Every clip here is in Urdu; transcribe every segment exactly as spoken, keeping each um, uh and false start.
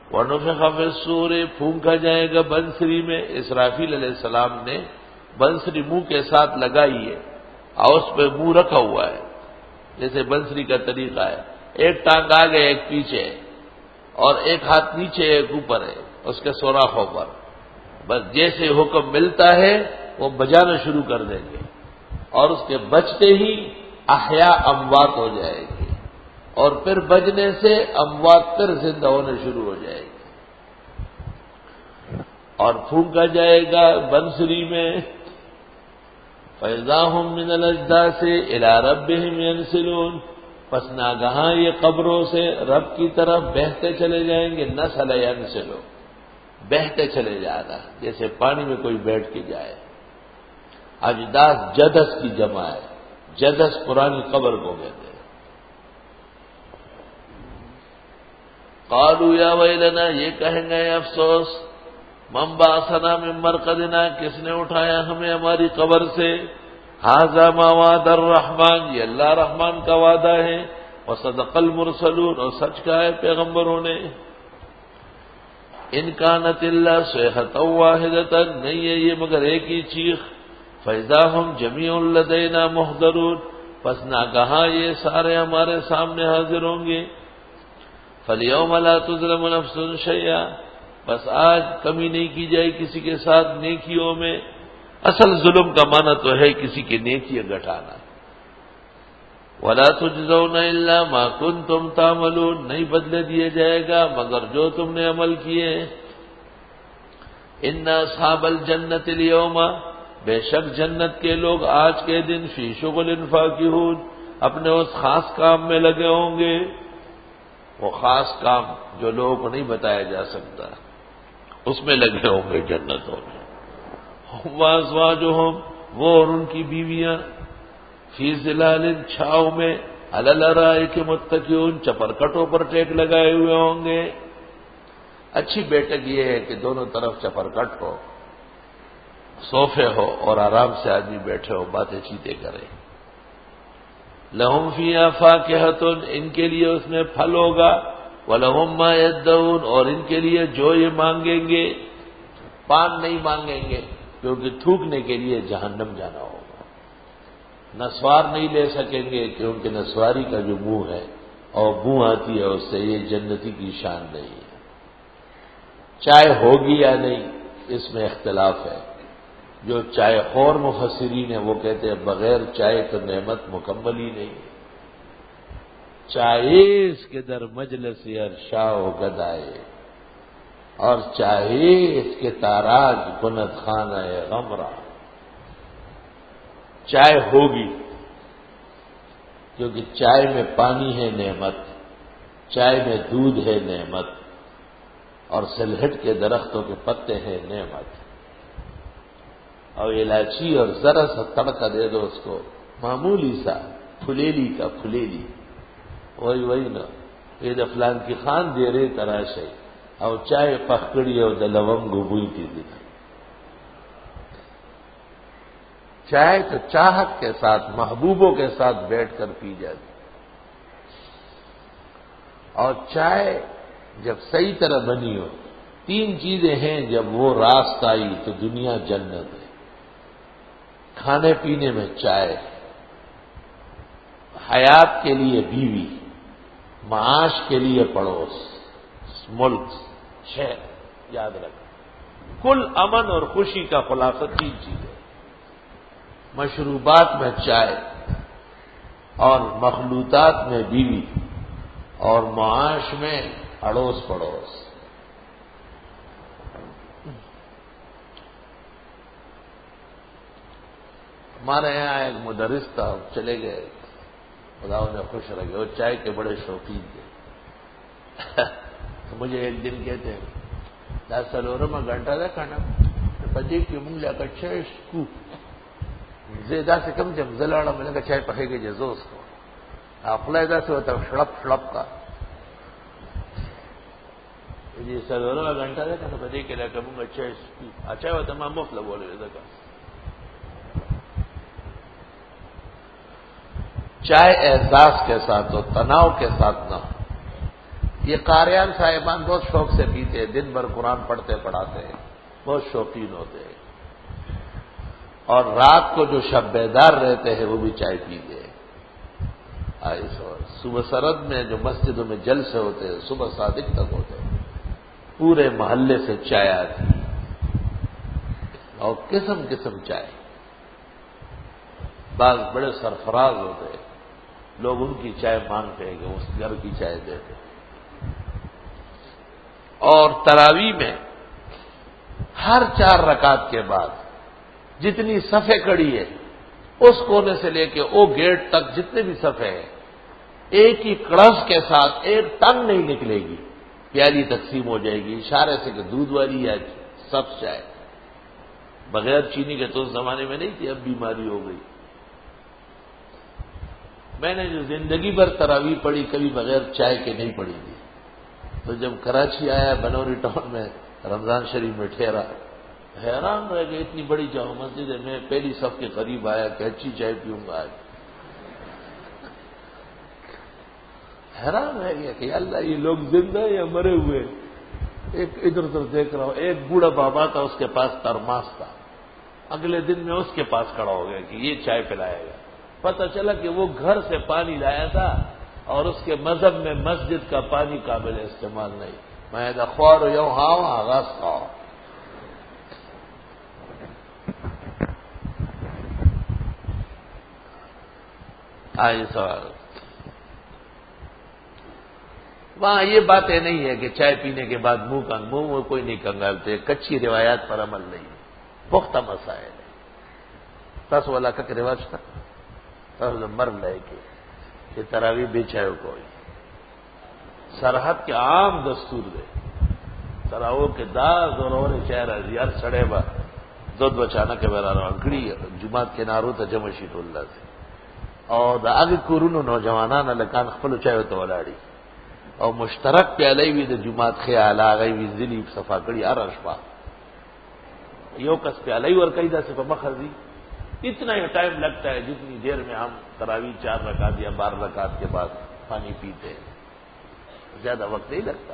وَنُفِخَ فِي الصُّورِ، پھونکا جائے گا بنسری میں. اسرافیل علیہ السلام نے بنسری منہ کے ساتھ لگائی ہے اور اس پہ منہ رکھا ہوا ہے، جیسے بنسری کا طریقہ ہے. ایک ٹانگ آگے ایک پیچھے اور ایک ہاتھ نیچے ایک اوپر ہے اس کے سوراخوں پر. بس جیسے حکم ملتا ہے وہ بجانا شروع کر دیں گے اور اس کے بجتے ہی احیاء اموات ہو جائے گی اور پھر بجنے سے اموات پھر زندہ ہونے شروع ہو جائے گی. اور پھونکا جائے گا بنسری میں. فَإِذَا هُم مِّنَ الْأَجْدَاثِ إِلَىٰ رَبِّهِمْ يَنسِلُونَ، پس ناگہاں یہ قبروں سے رب کی طرف بہتے چلے جائیں گے. نسل ینسلو، بہتے چلے جانا، جیسے پانی میں کوئی بیٹھ کے جائے. اجداث جدس کی جمع ہے، جدس پرانی قبر کو کہتے ہیں. قالوا یا ویلنا، یہ کہیں گے افسوس، من بعثنا من مرقدنا، کس نے اٹھایا ہمیں ہماری قبر سے. ھذا ما وعد الرحمن، یہ اللہ رحمان کا وعدہ ہے. وصدق المرسلون، اور سچ کہا ہے پیغمبروں نے. ان کانت الا صیحۃ واحدۃ، نہیں ہے یہ مگر ایک ہی چیخ. فاذا هم جميع لدینا محضرون، پس ناگہاں یہ سارے ہمارے سامنے حاضر ہوں گے. فالیوم لا تظلم نفس شیئا، بس آج کمی نہیں کی جائے کسی کے ساتھ نیکیوں میں. اصل ظلم کا معنی تو ہے کسی کی نیکیاں گھٹانا. ولا تجزون الا ما کنتم تعملون، نہیں بدلے دیا جائے گا مگر جو تم نے عمل کیے. ان اصحاب الجنت اليوم، بے شک جنت کے لوگ آج کے دن فی شغل فاکہون، اپنے اس خاص کام میں لگے ہوں گے. وہ خاص کام جو لوگوں کو نہیں بتایا جا سکتا اس میں لگے ہوں گے جنتوں میں. وازواجہم، وہ اور ان کی بیویاں، فی ظلال، چھاؤں میں، علی الارائک متکئون، چپرکٹوں پر ٹیک لگائے ہوئے ہوں گے. اچھی بیٹھک یہ ہے کہ دونوں طرف چپرکٹ ہو، صوفے ہو اور آرام سے آدمی بیٹھے ہو، باتیں چیتیں کرے. لہم فیہا فاکہۃ، ان کے لیے اس میں پھل ہوگا. ولہم ما یدعون، اور ان کے لیے جو یہ مانگیں گے. پان نہیں مانگیں گے کیونکہ تھوکنے کے لیے جہنم جانا ہوگا. نسوار نہیں لے سکیں گے کیونکہ نسواری کا جو منہ ہے اور بو آتی ہے اس سے، یہ جنتی کی شان نہیں ہے. چائے ہوگی یا نہیں اس میں اختلاف ہے. جو چائے خور مفسرین ہیں وہ کہتے ہیں بغیر چائے تو نعمت مکمل ہی نہیں. چائے اس کے در مجلس ارشا و گدائے، اور چاہے اس کے تاراج کند خانہ غمرہ. چائے ہوگی کیونکہ چائے میں پانی ہے نعمت، چائے میں دودھ ہے نعمت، اور سلہٹ کے درختوں کے پتے ہیں نعمت. اور الائچی اور ذرا سا تڑکا دے دو اس کو، معمولی سا پھلیلی کا پھلیلی، وہی وہی نا یہ فلان کی خان دے رہے تراشے اور چائے پخکڑی اور دلونگ بوئی کی دی. چائے تو چاہت کے ساتھ محبوبوں کے ساتھ بیٹھ کر پی جاتی. اور چائے جب صحیح طرح بنی ہو، تین چیزیں ہیں جب وہ راست آئی تو دنیا جنت ہے. کھانے پینے میں چائے، حیات کے لیے بیوی، معاش کے لیے پڑوس، ملک، شہر. یاد رکھ، کل امن اور خوشی کا خلاصہ تین چیزیں: مشروبات میں چائے، اور مخلوطات میں بیوی، اور معاش میں اڑوس پڑوس. ہمارے یہاں ایک مدرس تھا، چلے گئے، خدا انہیں خوش رکھے، وہ چائے کے بڑے شوقین تھے. تو مجھے ایک دن کہتے ہیں دس سالوروں میں گھنٹہ تھا کھانا پتی کی منگ لیا کر چائے کو زیادہ سے کم جب زلاڑا میں نے کہا چائے پکے گی جزو اس کو اخلادا سے ہوتا شڑپ شڑپ کا جی سالوروں میں گھنٹہ تھا کھانا پتی کے لیا کر منگا چائے کو اچھا ہوتا میں مفت بولے کا. چائے احساس کے ساتھ ہو، تناؤ کے ساتھ نہ ہو. یہ قاریان صاحبان بہت شوق سے پیتے ہیں، دن بھر قرآن پڑھتے پڑھاتے ہیں، بہت شوقین ہوتے ہیں، اور رات کو جو شب بیدار رہتے ہیں وہ بھی چائے پیتے ہیں۔ صبح سرد میں جو مسجدوں میں جلسے ہوتے ہیں صبح صادق تک ہوتے ہیں، پورے محلے سے چائے آتی ہے اور قسم قسم چائے، بعض بڑے سرفراز ہوتے ہیں، لوگ ان کی چائے مانگتے ہیں کہ اس گھر کی چائے دیتے ہیں۔ اور تراویح میں ہر چار رکعت کے بعد جتنی صفیں کڑی ہے اس کونے سے لے کے وہ گیٹ تک جتنے بھی صفیں ہیں، ایک ہی کڑس کے ساتھ ایک ٹنگ نہیں نکلے گی، پیالی تقسیم ہو جائے گی اشارے سے کہ دودھ والی یا سب چائے، بغیر چینی کے تو اس زمانے میں نہیں تھی، اب بیماری ہو گئی۔ میں نے جو زندگی بھر تراویح پڑھی کبھی بغیر چائے کے نہیں پڑھی تھی، تو جب کراچی آیا بنوری ٹاؤن میں رمضان شریف میں ٹھہرا، حیران رہ گئے، اتنی بڑی جامع مسجد ہے، میں پہلی صف کے قریب آیا کہ اچھی چائے پیوں گا آج، حیران رہ گیا کہ اللہ یہ لوگ زندہ ہیں یا مرے ہوئے۔ ایک ادھر ادھر دیکھ رہا ہوں، ایک بوڑھا بابا تھا، اس کے پاس ترماس تھا، اگلے دن میں اس کے پاس کھڑا ہو گیا کہ یہ چائے پلائے گا، پتہ چلا کہ وہ گھر سے پانی لایا تھا اور اس کے مذہب میں مسجد کا پانی قابل استعمال نہیں، میں اخبار یوں ہاں آغاز تھا۔ آج سوال وہاں یہ باتیں نہیں ہے کہ چائے پینے کے بعد منہ کنگ منہ میں کوئی نہیں کنگالتے، کچی روایات پر عمل نہیں، پختہ مسائل ہے۔ تس والا کا رواج تھا مر لے کے یہ تراویح بیچائے کوئی سرحد کے عام دستور دے تراو کے داز اور اور چہرہ یار سڑے با دودھ بچانا کے بارا انکڑی جماعت کے نارو تھا جمع شیٹ اللہ سے اور آگے کورونو نوجوانان لکان خپل چاہے تو ولاڑی اور مشترک پیالے بھی دے جماعت خیال آ گئی بھی ذلی صفا کڑی ارشپا یو کس پیالے اور کئی دا سے مخرزی اتنا ہی ٹائم لگتا ہے جتنی دیر میں ہم تراویح چار رکعت یا بارہ رکعت کے بعد پانی پیتے ہیں، زیادہ وقت نہیں لگتا۔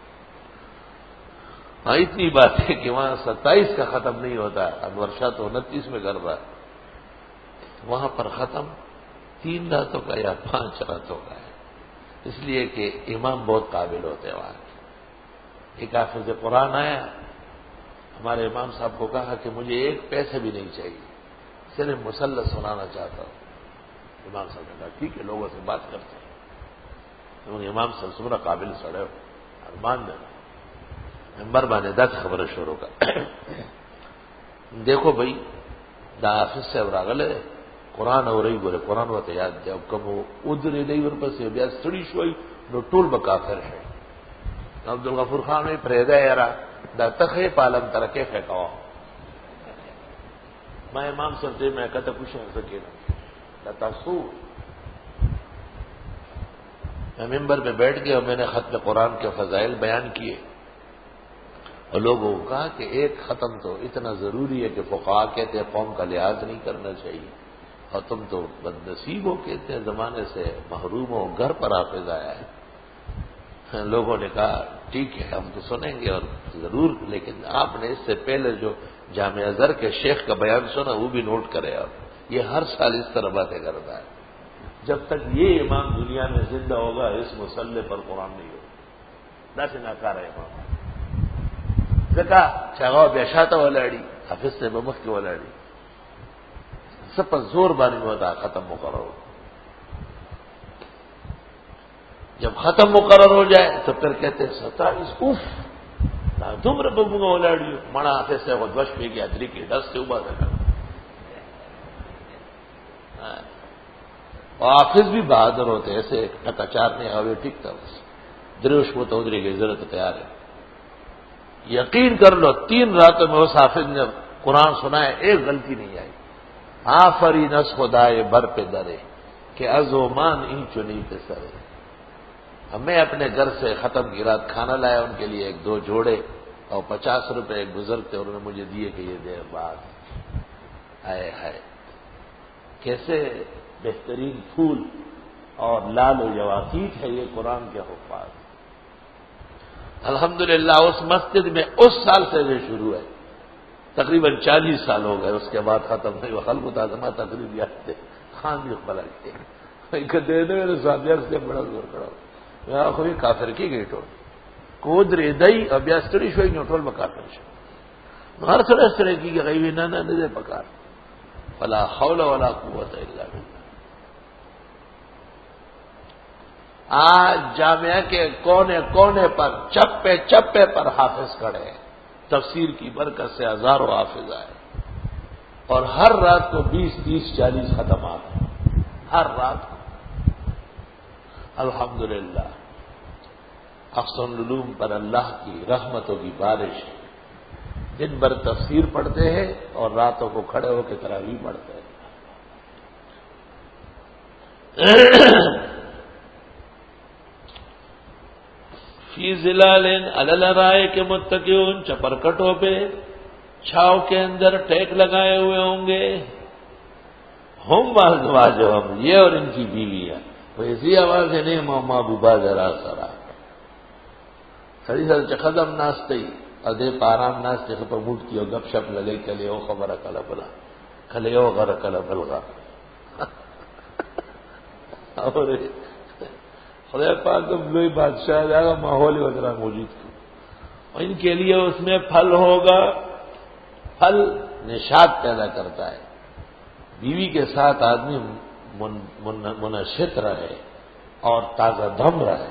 ہاں اتنی بات ہے کہ وہاں ستائیس کا ختم نہیں ہوتا، انور شاہ تو انتیس میں کر رہا ہے، وہاں پر ختم تین راتوں کا یا پانچ راتوں کا ہے، اس لیے کہ امام بہت قابل ہوتے ہیں وہاں۔ ایک حافظ قرآن آیا، ہمارے امام صاحب کو کہا کہ مجھے ایک پیسے بھی نہیں چاہیے، صرف مسلط سنانا چاہتا ہوں۔ امام صاحب نے کہا ٹھیک ہے، لوگوں سے بات کرتے ہیں۔ امام صاحب سمرا قابل سڑے ہو ارمان دینا ممبر بانے دس خبر شروع کا دیکھو بھائی دا حافظ صاحب راغل ہے قرآن ہو رہی بولے قرآن ہوتے یاد دے اب کم وہ ادھر نہیں ورپا سے بیا سڑی شوئی نو ټول بکافر ہے۔ عبد الغفور خان میں پریدا یارا دا تخے پالم ترکے پھینکاؤ میں امام صاحب سے میں کہتا کچھ ہو سکے نا تاسو میں ممبر پہ بیٹھ گیا اور میں نے ختم قرآن کے فضائل بیان کیے اور لوگوں کو کہا کہ ایک ختم تو اتنا ضروری ہے کہ فقہا کہتے ہیں قوم کا لحاظ نہیں کرنا چاہیے، اور تم تو بد نصیب ہو کہتے ہیں زمانے سے محروم ہو، گھر پر حافظ آیا ہے۔ لوگوں نے کہا ٹھیک ہے ہم تو سنیں گے اور ضرور، لیکن آپ نے اس سے پہلے جو جامع ازہر کے شیخ کا بیان سنا وہ بھی نوٹ کرے آپ، یہ ہر سال اس طرح باتیں کرتا ہے۔ جب تک یہ امام دنیا میں زندہ ہوگا اس مسلح پر قرآن نہیں ہوگا، نہ سے ناکارہ امام دیکھا چاہو بیشاتا ولاڑی حافظ سے بمخ کی ولاڑی سب پر زور بانی میں ہوتا ختم مقرر ہو۔ جب ختم مقرر ہو جائے تو پھر کہتے ہیں ستائیس اوف تم ربوں گا ولاڑی مڑا حافظ سے وہ دوش پہ گیا دری کی ڈس سے ابا تھا اور حافظ بھی بہادر ہوتے ایسے ٹکاچار نہیں ہوئے ٹھیک تھا بس دروش کو تو ادھری کی ضرورت تیار ہے۔ یقین کر لو تین راتوں میں اس حافظ نے قرآن سنا ہے ایک غلطی نہیں آئی۔ آفری نس خدائے بر پہ درے کہ ازومان این چنی پہ سرے۔ میں اپنے گھر سے ختم کی رات کھانا لایا ان کے لیے ایک دو جوڑے اور پچاس روپے ایک بزرگ تھے انہوں نے مجھے دیے کہ یہ دیر بعد آئے ہائے کیسے بہترین پھول اور لال و یواقیت ہے یہ قرآن کے حفاظ۔ الحمدللہ اس مسجد میں اس سال سے جو شروع ہے، تقریباً چالیس سال ہو گئے، اس کے بعد ختم ہوئی وہ خلق تازمہ تقریب یاد خان بھی بلا کے دے دے میرے ساتھ سے بڑا زور کرو یا کوئی کافر کی گئی ٹول کود ریدئی ابیاستڑی شوئی نوٹول میں کافر شو ہر سر اس طرح کی کہ غیبی نہ نہ دے پکار فلا حول ولا قوت الا باللہ۔ آج جامعہ کے کونے کونے پر چپے چپے پر حافظ کھڑے ہیں، تفسیر کی برکت سے ہزاروں حافظ آئے اور ہر رات کو بیس تیس چالیس ختمات ہیں، ہر رات کو الحمدللہ۔ احسن العلوم پر اللہ کی رحمتوں کی بارش ہے، دن بھر تفسیر پڑھتے ہیں اور راتوں کو کھڑے ہو کے تراویح پڑھتے ہیں۔ فی ظلال علی الارائک متکئون، چپرکٹوں پہ چھاؤ کے اندر ٹیک لگائے ہوئے ہوں گے، ہم ازواجہم، یہ اور ان کی بیویاں، وہ ایسی آواز ہے نہیں ماما بوبا ذرا سرا سری سر چخدم ناستے ادے پارام ناستے پر موٹ کیو گپ شپ لگے کلے او خبر کلا بلا کلے او غر کلا بلغا اور خدا پاک کوئی بادشاہ جائے گا ماحول وغیرہ موجود کی اور ان کے لیے اس میں پھل ہوگا، پھل نشاط پیدا کرتا ہے، بیوی کے ساتھ آدمی منشط رہے اور تازہ دم رہے۔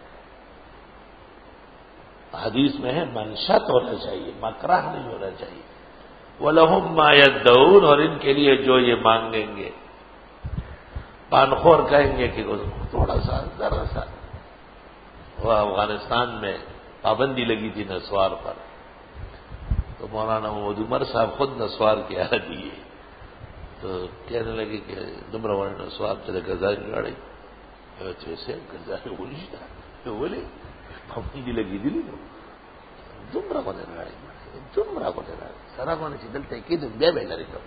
حدیث میں ہے منشط ہونا چاہیے، مکراہ نہیں ہونا چاہیے۔ وَلَهُمْ مَا يَدَّعُونَ، اور ان کے لیے جو یہ مانگیں گے، پانخور کہیں گے کہ تھوڑا سا ذرا سا، وہ افغانستان میں پابندی لگی تھی نسوار پر، تو مولانا محمد عمر صاحب خود نسوار کے عادی ہے، تو کہنے لگے کہ دمرا نسوار چلے گزاری گاڑی ویسے گزاری بولی تو بولے پابندی لگی دلی دمرا کو دینا دمرا کو دینا سرا کو چلتے کی تم بے بیٹھا رہی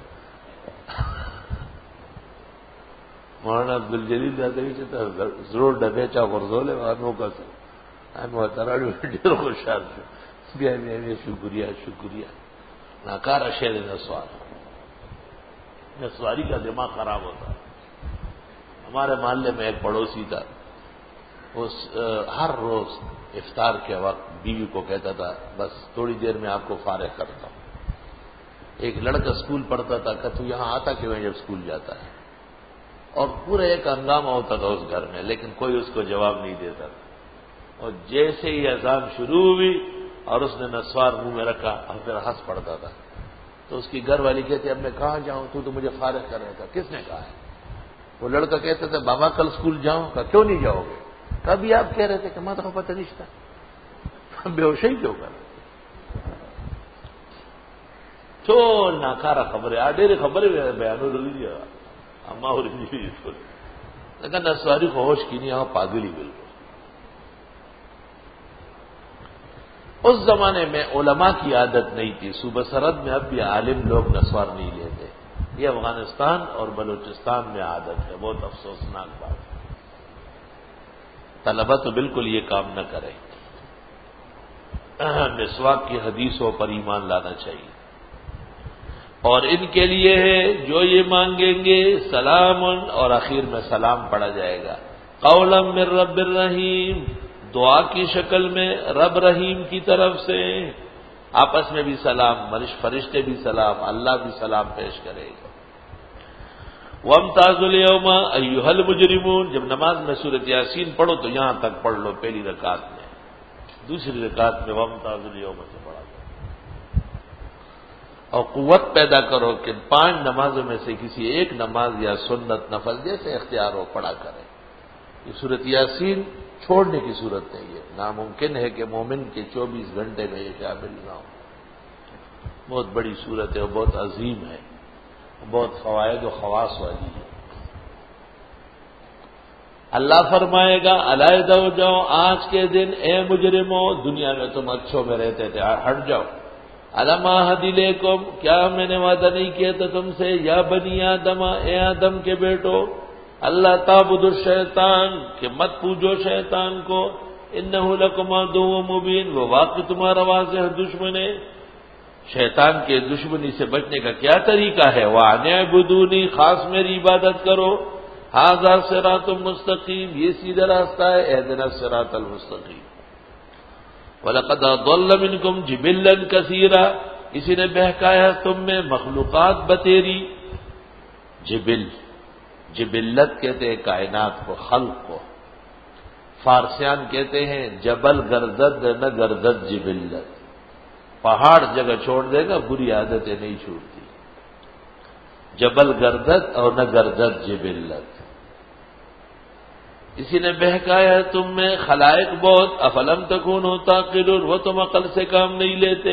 مولانا عبد الجلیل جاتے ہی ضرور ڈبے چا غرزولے آنوں کا سر آنوں تراڑی ڈیر خوشحال شو بیا بیا شکریہ شکریہ ناکار شیر نسوار نسواری کا دماغ خراب ہوتا۔ ہمارے محلے میں ایک پڑوسی تھا، اس ہر روز افطار کے وقت بیوی کو کہتا تھا بس تھوڑی دیر میں آپ کو فارغ کرتا ہوں۔ ایک لڑکا اسکول پڑھتا تھا کہ تو یہاں آتا کیوں ہے جب اسکول جاتا ہے، اور پورا ایک ہنگامہ ہوتا تھا اس گھر میں، لیکن کوئی اس کو جواب نہیں دیتا تھا۔ اور جیسے ہی اذان شروع ہوئی اور اس نے نسوار منہ میں رکھا اور پھر ہنس پڑتا تھا، تو اس کی گھر والی کہتی اب میں کہاں جاؤں، تو تو مجھے فارغ کر رہا تھا۔ کس نے کہا ہے؟ وہ لڑکا کہتا تھا بابا کل اسکول جاؤں، کہا کیوں نہیں جاؤ گے؟ کبھی آپ کہہ رہے تھے کہ ماں تو پتہ نہیں تھا، بے ہوشی کیوں کر تو ناکارا خبر ہے آڈیری خبر ہے بیانو رلی اما ہو رہی لیکن نسواری کو ہوش کی نہیں، پاگلی بالکل۔ اس زمانے میں علماء کی عادت نہیں تھی، صوبہ سرحد میں اب بھی عالم لوگ نسوار نہیں لیتے، یہ افغانستان اور بلوچستان میں عادت ہے، بہت افسوسناک بات ہے۔ طلبہ تو بالکل یہ کام نہ کریں، مسواک کی حدیثوں پر ایمان لانا چاہیے۔ اور ان کے لیے ہے جو یہ مانگیں گے سلام، اور آخر میں سلام پڑھا جائے گا، قولا من رب الرحیم، دعا کی شکل میں رب رحیم کی طرف سے، آپس میں بھی سلام، فرشتے بھی سلام، اللہ بھی سلام پیش کرے گا۔ وَامْتَازُوا الْيَوْمَ أَيُّهَا الْمُجْرِمُونَ، جب نماز میں سورۃ یاسین پڑھو تو یہاں تک پڑھ لو پہلی رکعت میں، دوسری رکعت میں وَامْتَازُوا الْيَوْمَ سے پڑھا دو، اور قوت پیدا کرو کہ پانچ نمازوں میں سے کسی ایک نماز یا سنت نفل جیسے اختیار ہو پڑھا کرے۔ یہ سورۃ یاسین چھوڑنے کی صورت نہیں ہے، ناممکن ہے کہ مومن کے چوبیس گھنٹے میں یہ شامل نہ ہو۔ بہت بڑی صورت ہے اور بہت عظیم ہے، بہت فوائد و خواص والی ہے۔ اللہ فرمائے گا علیحدہ ہو جاؤ آج کے دن اے مجرموں، دنیا میں تم اچھوں میں رہتے تھے، ہٹ جاؤ۔ الم اعہد الیکم، کیا میں نے وعدہ نہیں کیا تھا تم سے، یا بنی آدم، اے آدم کے بیٹو، اللہ تعبدوا الشیطان، کہ مت پوجو شیطان کو، انہ لکم عدو مبین، وہ واقعی تمہارا واضح دشمن ہے۔ شیطان کے دشمنی سے بچنے کا کیا طریقہ ہے؟ وَأَنِ اعْبُدُونِی، خاص میری عبادت کرو۔ ھذا صراط مستقیم، یہ سیدھا راستہ ہے، اہدنا الصراط المستقیم۔ وَلَقَدْ أَضَلَّ مِنْکُمْ جِبِلًّا کَثِیرًا، اسی نے بہکایا تم میں مخلوقات بتیری۔ جبل، جبلت کہتے ہیں کائنات کو، خلق کو۔ فارسیان کہتے ہیں جبل گردد نہ گردد جبلت، پہاڑ جگہ چھوڑ دے گا بری عادتیں نہیں چھوڑتی۔ جبل گردد اور نہ گردد جبلت، اسی نے بہکایا ہے تم میں خلائق بہت۔ افلم تکونوا تعقلون، وہ تم عقل سے کام نہیں لیتے۔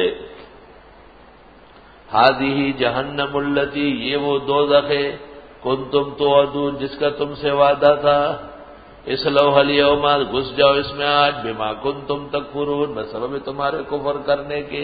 ہذہ جہنم التی، یہ وہ دوزخ ہے، کنتم توعدون، جس کا تم سے وعدہ تھا۔ اصلوها اليوم، گھس جاؤ اس میں آج، بما کنتم تکفرون، بسبب تمہارے کفر کرنے کے۔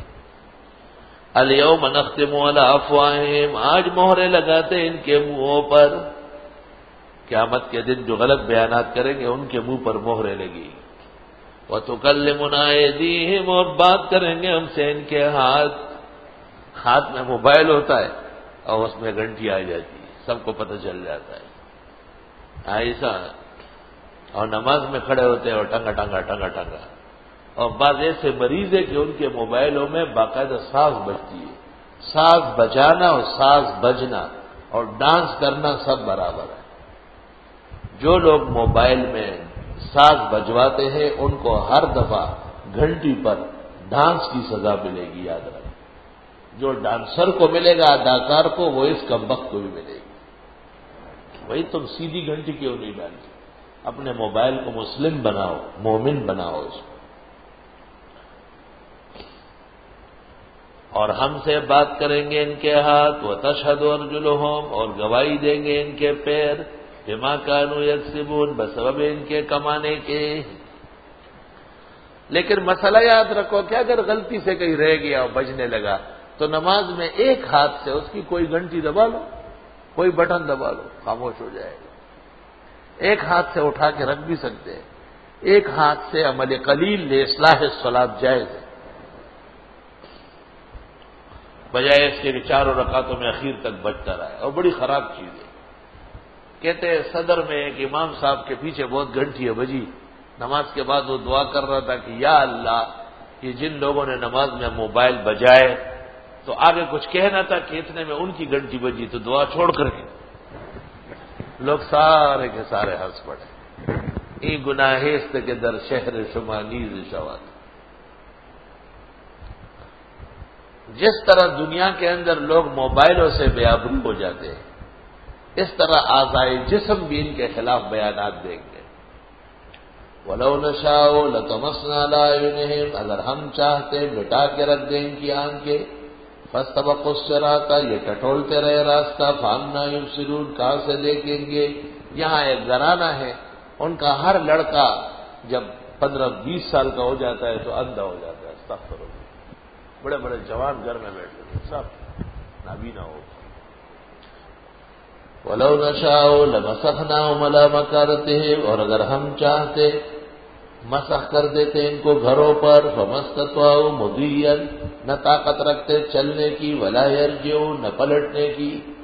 اليوم نختم علی افواہہم، آج مہرے لگاتے ان کے منہوں پر۔ قیامت کے دن جو غلط بیانات کریں گے ان کے منہ پر مہرے لگی۔ وتکلمنا ایدیہم، اور بات کریں گے ہم سے ان کے ہاتھ۔ ہاتھ میں موبائل ہوتا ہے اور اس میں گھنٹی آ جاتی ہے، سب کو پتہ چل جاتا ہے ایسا۔ اور نماز میں کھڑے ہوتے ہیں اور ٹنگا ٹنگا ٹنگا ٹنگا، اور بعض ایسے مریض ہے کہ ان کے موبائلوں میں باقاعدہ ساز بجتی ہے۔ ساز بجانا اور ساز بجنا اور ڈانس کرنا سب برابر ہے۔ جو لوگ موبائل میں ساز بجواتے ہیں ان کو ہر دفعہ گھنٹی پر ڈانس کی سزا ملے گی، یاد رکھیں۔ جو ڈانسر کو ملے گا، اداکار کو، وہ اس کمبخت کو بھی ملے گی۔ وہی تم سیدھی گھنٹی کیوں نہیں ڈالتے؟ اپنے موبائل کو مسلم بناؤ، مومن بناؤ اس کو۔ اور ہم سے بات کریں گے ان کے ہاتھ، وَتَشْهَدُ أَرْجُلُهُمْ، اور گواہی دیں گے ان کے پیر، بِمَا كَانُوا يَكْسِبُونَ، بسبب ان کے کمانے کے۔ لیکن مسئلہ یاد رکھو کہ اگر غلطی سے کہیں رہ گیا اور بجنے لگا تو نماز میں ایک ہاتھ سے اس کی کوئی گھنٹی دبا لو، کوئی بٹن دبا لو، خاموش ہو جائے گا۔ ایک ہاتھ سے اٹھا کے رکھ بھی سکتے ہیں، ایک ہاتھ سے عمل قلیل لإصلاح الصلاۃ جائز ہے، بجائے اس کے کہ چاروں رکعتوں میں اخیر تک بجتا رہا ہے، اور بڑی خراب چیز ہے۔ کہتے ہیں صدر میں ایک امام صاحب کے پیچھے بہت گھنٹیاں بجی، نماز کے بعد وہ دعا کر رہا تھا کہ یا اللہ، یہ جن لوگوں نے نماز میں موبائل بجائے تو آگے کچھ کہنا تھا کہ اتنے میں ان کی گھنٹی بجی تو دعا چھوڑ کر کے لوگ سارے کے سارے ہنس پڑے۔ ای گناہست کے در شہر شما نیز شوات۔ جس طرح دنیا کے اندر لوگ موبائلوں سے بے آبرو ہو جاتے ہیں، اس طرح اعضائے جسم بھی ان کے خلاف بیانات دیں گے۔ وَلَوْ نَشَاءُ لَطَمَسْنَا عَلَىٰ أَعْيُنِهِمْ، اگر ہم چاہتے مٹا کے رکھ دیں ان کی آنکھیں، فَاسْتَبَقُوا الصِّرَاطَ، یہ ٹٹولتے رہے راستہ، فَأَنَّىٰ يُبْصِرُونَ، کہاں سے دیکھیں گے۔ یہاں ایک گھرانہ ہے، ان کا ہر لڑکا جب پندرہ بیس سال کا ہو جاتا ہے تو اندھا ہو جاتا ہے، استغفر اللہ۔ بڑے بڑے جوان گھر میں بیٹھے ہیں، سب نابینا ہو۔ وَلَوْ نَشَاءُ لَمَسَخْنَاهُمْ عَلَىٰ مَكَانَتِهِمْ، اور اگر ہم چاہتے مسخ کر دیتے ان کو گھروں پر، فَمَا اسْتَطَاعُوا مُضِيًّا، نہ طاقت رکھتے چلنے کی، وَلَا يَرْجِعُونَ، نہ پلٹنے کی۔